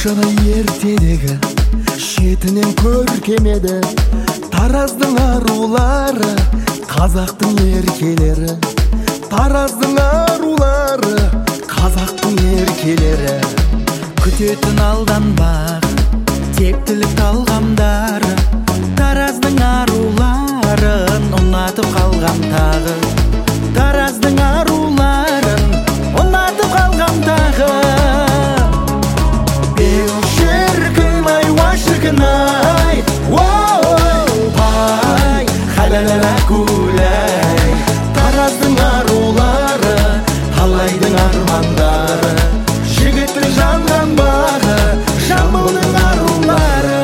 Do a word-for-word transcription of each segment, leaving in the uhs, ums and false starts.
Ошоно ертедеги шетинен көркемеди Тараздың арулары, қазақтың еркелері. Тараздың арулары, қазақтың еркелері. Күтетін алданбақ, тектілік талғамдары. Тараздың аруларын ұнатып қалғам тағы. Тараздың аруларын ұнатып қалғам тағы. Беу шіркін ай, уа шіркін ай, ай, халалала кулай. Тараздың арулары, талайдың армандары. Жігіттің жанған бағы, жамбылдың арулары.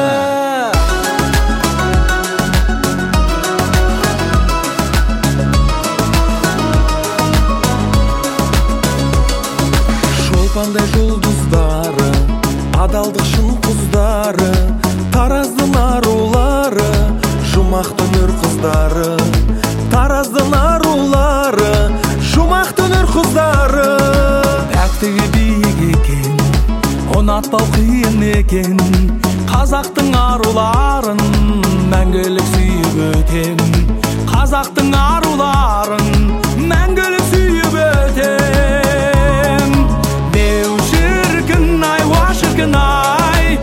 Шолпандай жұлдыздары, адалдық шын құздары. Тараздың арулары, жұмақты нұр қыздары. Тараздың арулары, жұмақты нұр қыздары. Пәктігі биік екен, ұнатпау қиын екен. Қазақтың аруларын мәңгілік сүйіп өтем. Қазақтың аруларын мәңгілік сүйіп өтем. Беу шіркін ай, уа шіркін ай,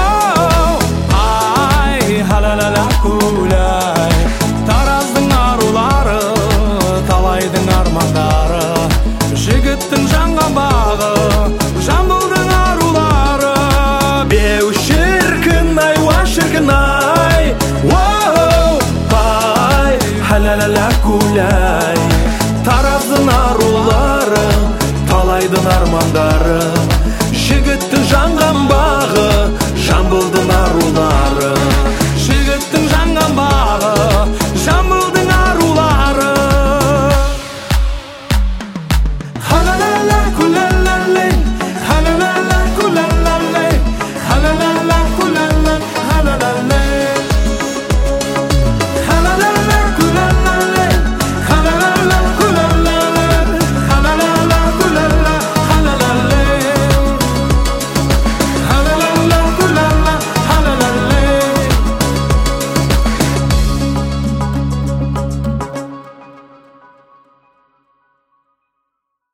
ай, халалала кулай. Тараздың арулары, талайдың армандары. Жігіттің жанған бағы, жамбылдың арулары. Беу шіркін ай, уа шіркін ай, ай, халалала кулай. Тараздың арулары, талайдың армандары.